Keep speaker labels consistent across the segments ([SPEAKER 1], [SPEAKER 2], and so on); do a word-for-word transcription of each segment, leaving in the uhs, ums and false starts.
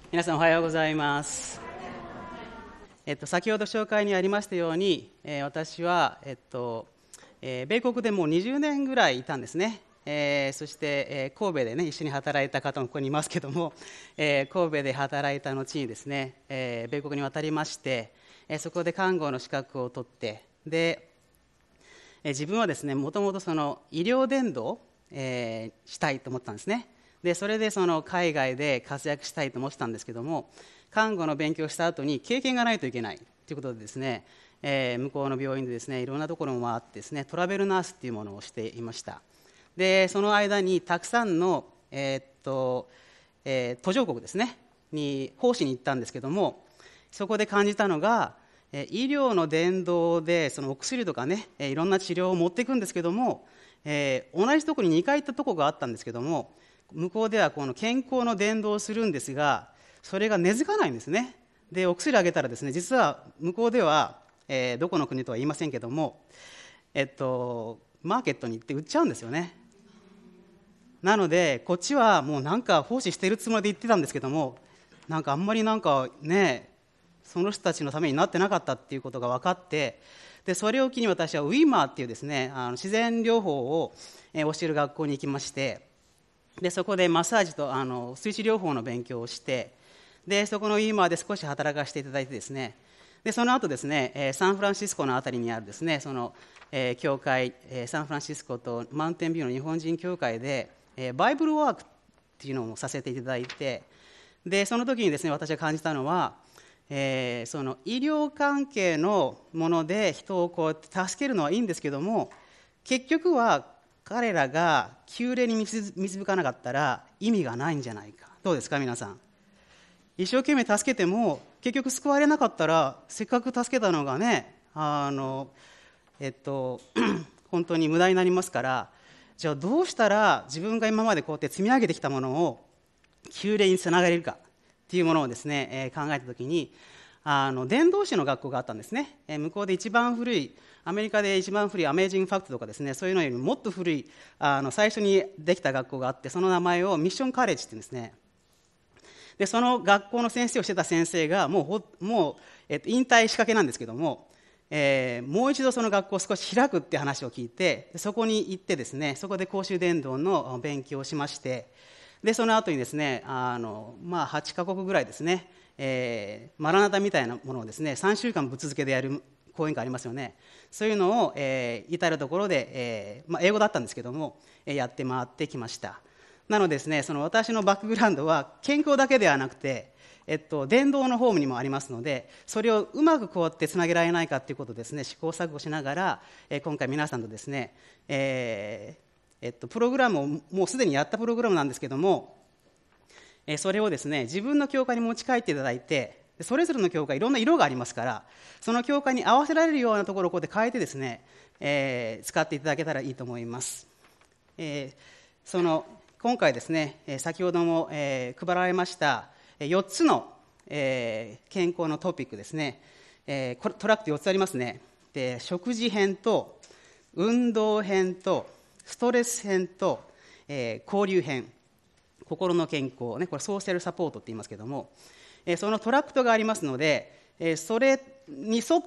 [SPEAKER 1] 皆さんおはようございます。えっと、先ほど紹介にありましたように、えー、私は、えっとえー、米国でもうにじゅうねんぐらいいたんですね。えー、そして、えー、神戸で、ね、一緒に働いた方もここにいますけども、えー、神戸で働いた後にですね、えー、米国に渡りまして、えー、そこで看護の資格を取って、で、えー、自分はですね、もともとその医療伝道、えー、したいと思ったんですね。でそれでその海外で活躍したいと思ってたんですけども、看護の勉強をした後に経験がないといけないということでですね、えー、向こうの病院でですね、いろんなところも回ってですね、トラベルナースっていうものをしていました。でその間にたくさんの、えーっとえー、途上国ですねに奉仕に行ったんですけども、そこで感じたのが、えー、医療の伝道でそのお薬とかね、えー、いろんな治療を持っていくんですけども、えー、同じところににかい行ったところがあったんですけども、向こうではこの健康の伝道をするんですが、それが根付かないんですね。でお薬あげたらですね、実は向こうでは、えー、どこの国とは言いませんけども、えっと、マーケットに行って売っちゃうんですよね。なのでこっちはもうなんか奉仕してるつもりで言ってたんですけども、なんかあんまりなんかね、その人たちのためになってなかったっていうことが分かって、でそれを機に私はウィーマーっていうですね、あの自然療法を、えー、教える学校に行きまして、でそこでマッサージとあの水治療法の勉強をして、でそこのウィーマーで少し働かせていただいてですね、でその後ですね、えー、サンフランシスコのあたりにあるですね、その、えー、教会、えー、サンフランシスコとマウンテンビューの日本人教会で、えー、バイブルワークっていうのをさせていただいて、でその時にですね、私が感じたのは、えー、その医療関係のもので人をこう助けるのはいいんですけども、結局は彼らが急霊に導かなかったら意味がないんじゃないか。どうですか皆さん。一生懸命助けても結局救われなかったら、せっかく助けたのがね、あのえっと本当に無駄になりますから、じゃあどうしたら自分が今までこうやって積み上げてきたものを急霊につながれるかっていうものをですね、えー、考えたときに、あの伝道師の学校があったんですね。えー、向こうで一番古い、アメリカで一番古いアメージングファクトとかですね、そういうのよりもっと古いあの最初にできた学校があって、その名前をミッションカレッジって言うんですね。でその学校の先生をしてた先生がもうほもう、えっと、引退しかけなんですけども、えー、もう一度その学校を少し開くって話を聞いて、そこに行ってですね、そこで公衆伝道の勉強をしまして、でその後にですね、あの、まあ、はちカ国ぐらいですね、えー、マラナタみたいなものをですねさんしゅうかんぶっ続けでやる講演会ありますよね。そういうのを、えー、至るところで、えーまあ、英語だったんですけども、えー、やって回ってきました。なのでですね、その私のバックグラウンドは健康だけではなくて、えっと、伝道の方にもありますので、それをうまくこうやってつなげられないかということをですね、試行錯誤しながら、えー、今回皆さんとですね、えーえっと、プログラムをもうすでにやったプログラムなんですけども、えー、それをですね、自分の教会に持ち帰っていただいて、それぞれの教会いろんな色がありますから、その教会に合わせられるようなところをこうやって変えてですね、えー、使っていただけたらいいと思います。えー、その今回ですね、先ほども、えー、配られましたよっつの、えー、健康のトピックですね、えー、これトラックよっつありますね。で食事編と運動編とストレス編と、えー、交流編、心の健康、ね、これソーシャルサポートって言いますけども、えー、そのトラクトがありますので、えー、それに沿った、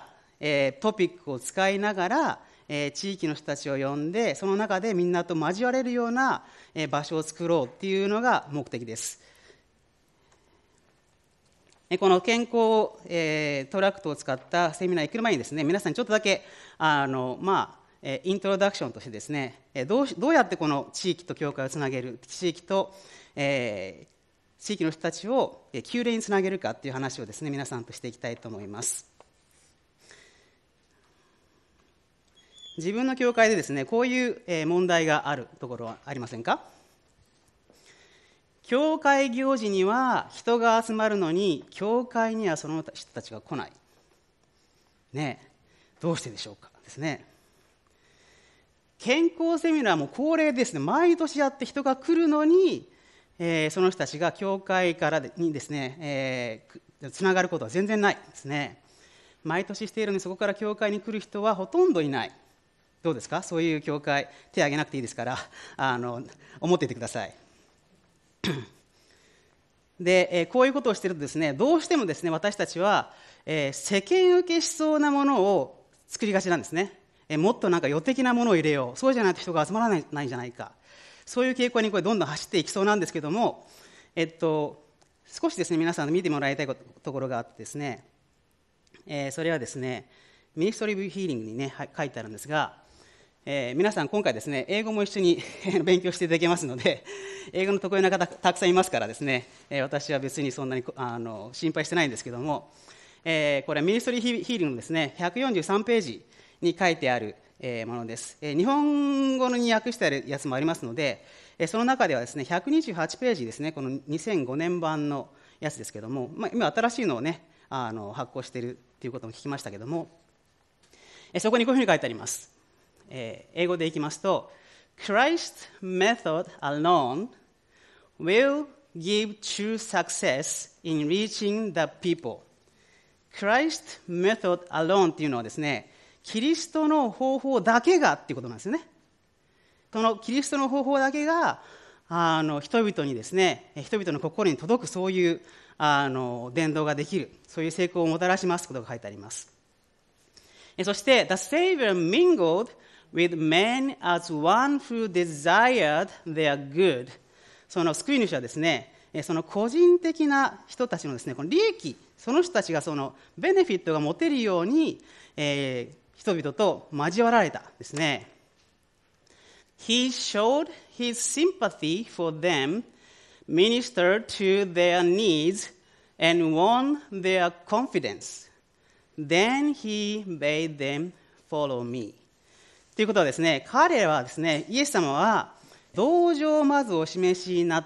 [SPEAKER 1] えー、トピックを使いながら、えー、地域の人たちを呼んで、その中でみんなと交われるような、えー、場所を作ろうっていうのが目的です。えー、この健康、えー、トラクトを使ったセミナーに行く前にですね、皆さんにちょっとだけあの、まあえー、イントロダクションとしてですね、えー、どうどうやってこの地域と教会をつなげる、地域と、えー、地域の人たちを救霊につなげるかっていう話をですね、皆さんとしていきたいと思います。自分の教会でですね、こういう問題があるところはありませんか？教会行事には人が集まるのに、教会にはその人たちが来ない。ねえ、どうしてでしょうかですね。健康セミナーも恒例ですね。毎年やって人が来るのに、えー、その人たちが教会からにですね、えー、つながることは全然ないですね。毎年しているのに、そこから教会に来る人はほとんどいない。どうですか？そういう教会、手を挙げなくていいですから、あの思っていてください。 で、えー、こういうことをしているとですね、どうしてもですね、私たちは、えー、世間受けしそうなものを作りがちなんですね。えー、もっとなんか予的なものを入れよう。そうじゃないと人が集まらない、ないんじゃないか。そういう傾向にこれどんどん走っていきそうなんですけども、えっと、少しですね、皆さん見てもらいたいところがあってですね、えー、それはですね、ミニストリー・オブ・ヒーリングにね、書いてあるんですが、えー、皆さん今回ですね、英語も一緒に勉強していただけますので、英語の得意な方たくさんいますからですね、えー、私は別にそんなにあの心配してないんですけども、えー、これはミニストリー・ヒーリングのですね、ひゃくよんじゅうさんページに書いてある、えー、ものです、えー。日本語に訳してあるやつもありますので、えー、その中ではですね、ひゃくにじゅうはちページですね、このにせんごねん版のやつですけども、まあ、今新しいのをね、あの発行しているということも聞きましたけども、えー、そこにこういうふうに書いてあります。えー、英語でいきますと、Christ's method alone will give true success in reaching the people。Christ's method alone っていうのはですね、キリストの方法だけがっていうことなんですよね。そのキリストの方法だけがあの人々にですね、人々の心に届くそういうあの伝道ができる、そういう成功をもたらしますということが書いてあります。そして、The Savior mingled with men as one who desired their good。その救い主はですね、その個人的な人たちのですね、この利益、その人たちがそのベネフィットが持てるように、えー、人々と交わられたですね。He showed his sympathy for them, ministered to their needs, and won their confidence.Then he bade them follow me。 ということはですね、彼はですね、イエス様は同情をまずお示しになって、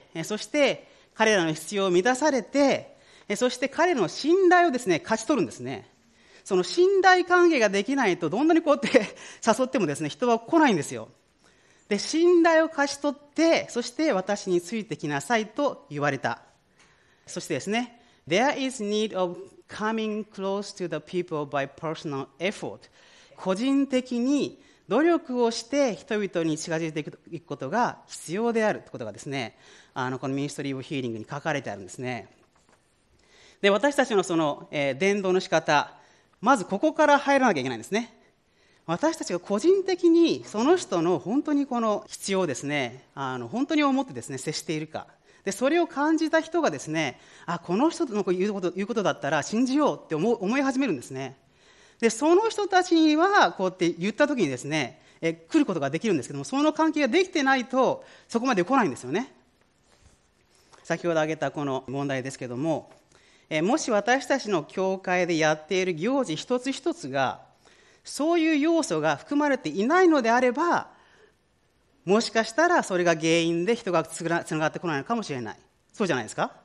[SPEAKER 1] そして彼らの必要を満たされて、そして彼の信頼をですね、勝ち取るんですね。その信頼関係ができないと、どんなにこうやって誘ってもですね、人は来ないんですよ。で、信頼を勝ち取って、そして私についてきなさいと言われた。そしてですね、There is need of coming close to the people by personal effort。 個人的に努力をして人々に近づいていくことが必要であるということがですね、あのこのミニストリー・オブ・ヒーリングに書かれてあるんですね。で、私たちのその、えー、伝道の仕方、まずここから入らなきゃいけないんですね。私たちが個人的にその人の本当にこの必要をですね、あの本当に思ってですね、接しているか。で、それを感じた人がですね、あ、この人の言うこと、言うことだったら信じようって思う、思い始めるんですね。で、その人たちにはこうやって言ったときにですね、え来ることができるんですけども、その関係ができてないとそこまで来ないんですよね。先ほど挙げたこの問題ですけども、えもし私たちの教会でやっている行事一つ一つがそういう要素が含まれていないのであれば、もしかしたらそれが原因で人がつながってこないのかもしれない。そうじゃないですか。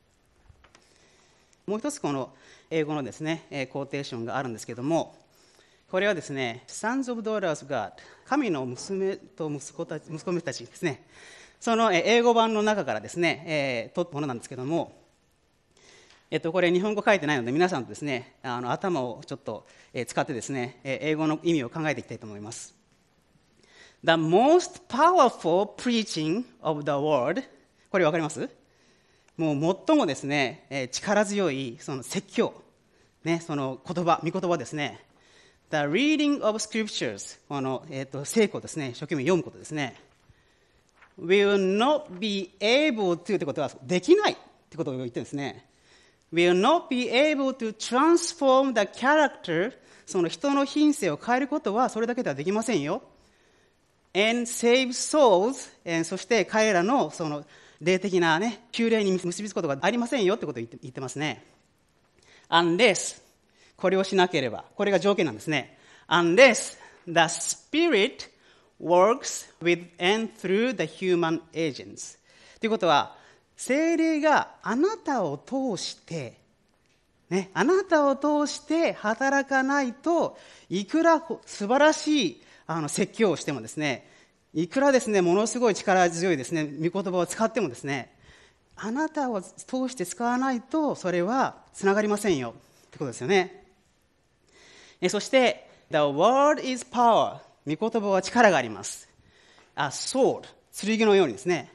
[SPEAKER 1] もう一つこの英語のですね、コーテーションがあるんですけども、これはですね、Sons of Daughters of God、 神の娘と息子たち、息子たちですね、その英語版の中からですね、えー、取ったものなんですけども、えっと、これ日本語書いてないので皆さんとですね、あの頭をちょっと使ってですね、英語の意味を考えていきたいと思います。The most powerful preaching of the word。 これ分かります？もう最もですね、力強いその説教、ね、その言葉、御言葉ですね。The reading of scriptures、 この、えー、と聖句ですね、一生懸命読むことですね。will not be able to ということはできないということを言ってるんですね。will not be able to transform the character、 その人の品性を変えることはそれだけではできませんよ。and save souls、 そして彼らのその霊的なね、救霊に結びつくことがありませんよってことを言って、言ってますね。unless、 これをしなければ、これが条件なんですね。unless the Spirit works with and through the human agents。 ということは、聖霊があなたを通して、ね、あなたを通して働かないと、いくら素晴らしいあの説教をしてもですね、いくらですね、ものすごい力強いですね、御言葉を使ってもですね、あなたを通して使わないと、それはつながりませんよってことですよね。えそして、The word is power。 御言葉は力があります。A sword、剣のようにですね。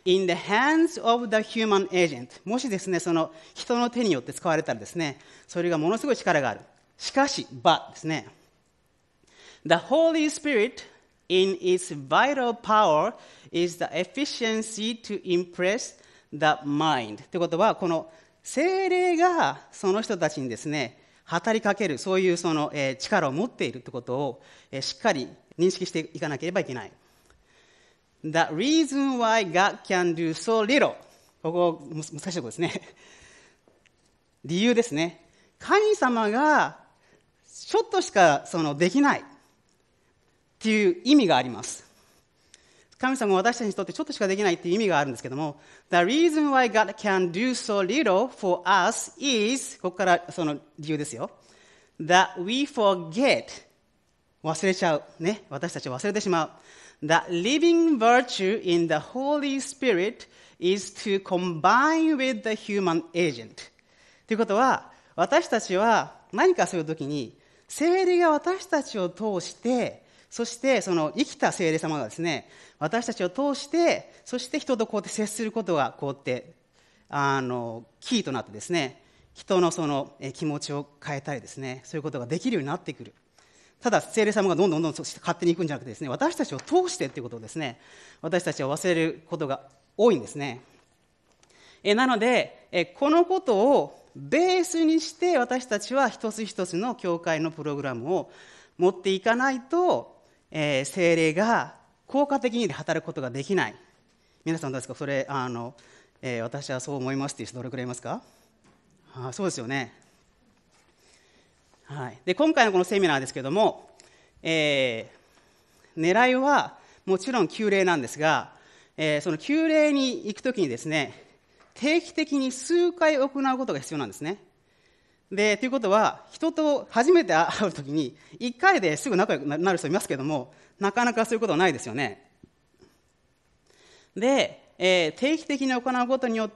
[SPEAKER 1] in the hands of the human agent。 もしですね、その人の手によって使われたらですね、それがものすごい力がある。しかし、but ですね、The Holy Spirit in its vital power is the efficiency to impress the mind。 ということは、この聖霊がその人たちにですね、働きかける、そういうその、えー、力を持っているということを、えー、しっかり認識していかなければいけない。The reason why God can do so little。 ここ難しいところですね。理由ですね。神様がちょっとしかそのできないっていう意味があります。神様が私たちにとってちょっとしかできないっていう意味があるんですけども、The reason why God can do so little for us is、 ここからその理由ですよ。That we forget、 忘れちゃう。ね。私たちは忘れてしまう。The living virtue in the Holy Spirit is to combine with the human agent。 ということは、私たちは何かするときに、聖霊が私たちを通して、そしてその生きた聖霊様がですね、私たちを通して、そして人とこうやって接することがこうやってあのキーとなってですね、人のその気持ちを変えたりですね、そういうことができるようになってくる。ただ聖霊様がどんどんどんどん勝手に行くんじゃなくてですね、私たちを通してっていうことをですね、私たちは忘れることが多いんですね。えなのでえこのことをベースにして私たちは一つ一つの教会のプログラムを持っていかないと、えー、聖霊が効果的に働くことができない。皆さんどうですか？それあの、えー、私はそう思いますっていう人どれくらいいますか？あ、そうですよね。はい、で今回のこのセミナーですけども、えー、狙いはもちろん旧礼なんですが、えー、その旧礼に行くときにですね、定期的に数回行うことが必要なんですね。で、ということは、人と初めて会うときに、いっかいですぐ仲良くなる人いますけども、なかなかそういうことはないですよね。で、えー、定期的に行うことによって、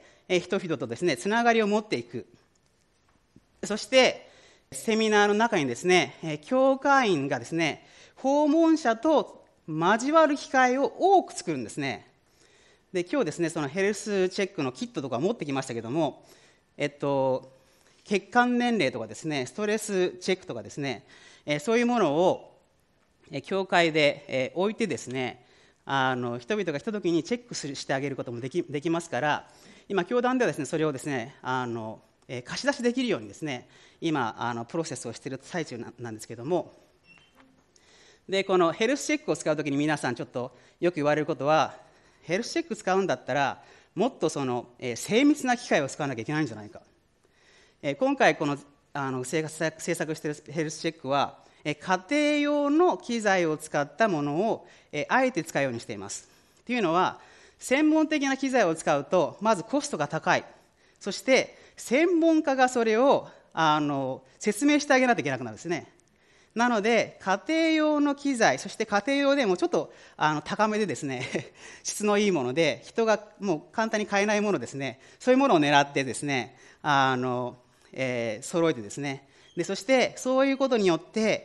[SPEAKER 1] えー、人々とですね、つながりを持っていく。そして、セミナーの中にですね、えー、教会員がですね、訪問者と交わる機会を多く作るんですね。で、今日ですね、そのヘルスチェックのキットとか持ってきましたけども、えっと、血管年齢とかですね、ストレスチェックとかですね、えー、そういうものを、えー、教会で、えー、置いてですね、あの人々が来たときにチェックするしてあげることもでき、できますから、今、教団ではですね、それをですね、あの、えー、貸し出しできるようにですね、今、あのプロセスをしている最中な、なんですけども、で、このヘルスチェックを使うときに皆さんちょっとよく言われることは、ヘルスチェック使うんだったら、もっとその、えー、精密な機械を使わなきゃいけないんじゃないか。えー、今回この、あの制作しているヘルスチェックは、えー、家庭用の機材を使ったものを、えー、あえて使うようにしています。というのは、専門的な機材を使うと、まずコストが高い。そして、専門家がそれをあの説明してあげないといけなくなるんですね。なので、家庭用の機材、そして家庭用でもちょっとあの高めでですね、質のいいもので、人がもう簡単に買えないものですね、そういうものを狙ってですね、あの、えー、揃えてですね、でそしてそういうことによって、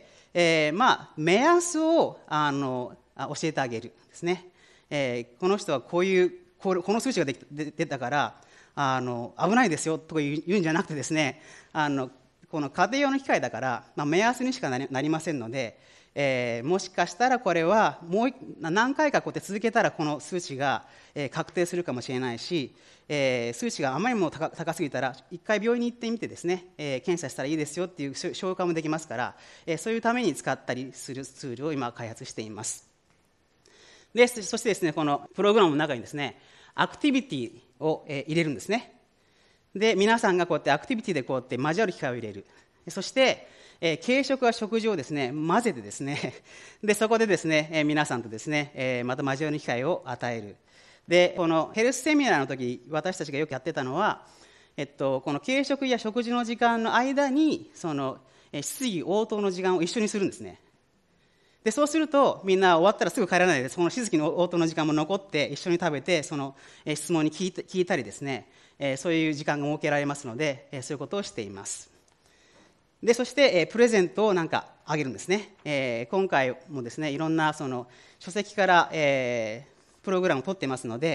[SPEAKER 1] えー、まあ、目安をあの教えてあげるですね。えー、この人はこういう、この数値がで出たから、あの危ないですよとか言うんじゃなくてですね、あのこの家庭用の機械だから、まあ、目安にしかなり、なりませんので、えー、もしかしたらこれはもう何回かこうやって続けたらこの数値が、えー、確定するかもしれないし、えー、数値があまりにも 高, 高すぎたら一回病院に行ってみてですね、えー、検査したらいいですよっていう紹介もできますから、えー、そういうために使ったりするツールを今開発しています。でそしてですね、このプログラムの中にですね、アクティビティを、えー、入れるんですね。で皆さんがこうやってアクティビティでこうやって交わる機会を入れる。そして、えー、軽食は食事をですね混ぜてですねでそこでですね、えー、皆さんとですね、えー、また交わる機会を与える。でこのヘルスセミナーの時私たちがよくやってたのは、えっと、この軽食や食事の時間の間にその、えー、質疑応答の時間を一緒にするんですね。でそうするとみんな終わったらすぐ帰らないで、その質疑応答の時間も残って一緒に食べて、その、えー、質問に聞いた、聞いたりですね、えー、そういう時間が設けられますので、えー、そういうことをしています。でそして、えー、プレゼントをなんかあげるんですね。えー、今回もですねいろんなその書籍から、えー、プログラムを取ってますので、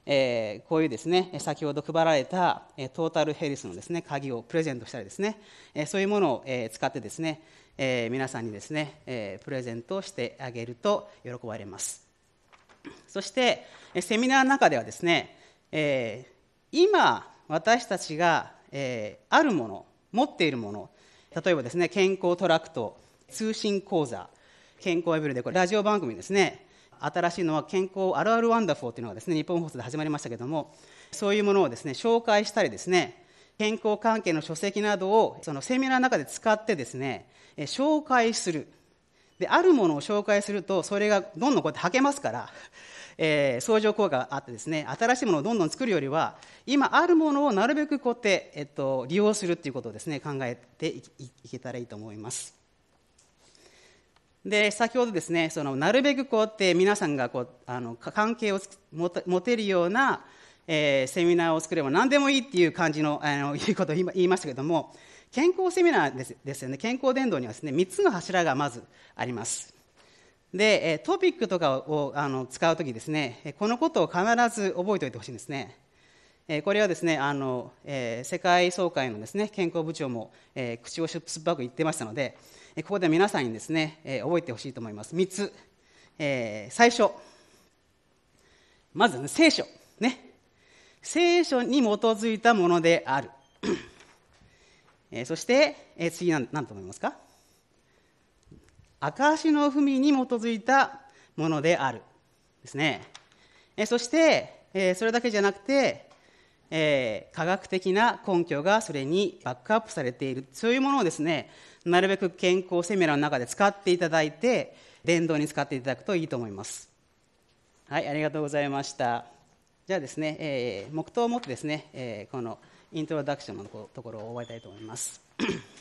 [SPEAKER 1] えーこういうですね、先ほど配られたえートータルヘルスのですね、鍵をプレゼントしたりですね、えーそういうものをえー使ってですね、えー皆さんにですね、えープレゼントをしてあげると喜ばれます。そして、えーセミナーの中ではですね、えー今私たちが、えーあるもの、持っているもの、例えばですね、健康トラクト、通信講座、健康エブリで、これラジオ番組ですね、新しいのは健康あるあるワンダフォーというのがですね、日本放送で始まりましたけれども、そういうものをですね、紹介したりですね、健康関係の書籍などをそのセミナーの中で使ってですね、え紹介する。で、あるものを紹介すると、それがどんどんこうやって履けますから、えー相乗効果があってですね、新しいものをどんどん作るよりは、今あるものをなるべくこうやって、えっと、利用するということをですね、考えていいけたらいいと思います。で、先ほどですね、そのなるべくこうやって皆さんがこうあの関係を持て持てるような、えーセミナーを作れば何でもいいっていう感じの、あのいうことを言い言いましたけれども、健康セミナーですですよね、健康伝道にはですね、みっつの柱がまずあります。で、えートピックとかをあの使うときですね、えーこのことを必ず覚えておいてほしいんですね。えーこれはですね、あの、えー世界総会のですね、健康部長も、えー口を酸っぱく言ってましたので、えーここで皆さんにですね、えー覚えてほしいと思います。みっつ。えー最初。まず、ね、聖書。ね。聖書に基づいたものである。えーそして、えー次は何と思いますか？証の文に基づいたものである。ですね。えーそして、えーそれだけじゃなくて、えー科学的な根拠がそれにバックアップされている、そういうものをですね、なるべく健康セミナーの中で使っていただいて、伝道に使っていただくといいと思います。はい、ありがとうございました。じゃあですね、えー、黙祷をもってですね、えーこのイントロダクションのところを終わりたいと思います。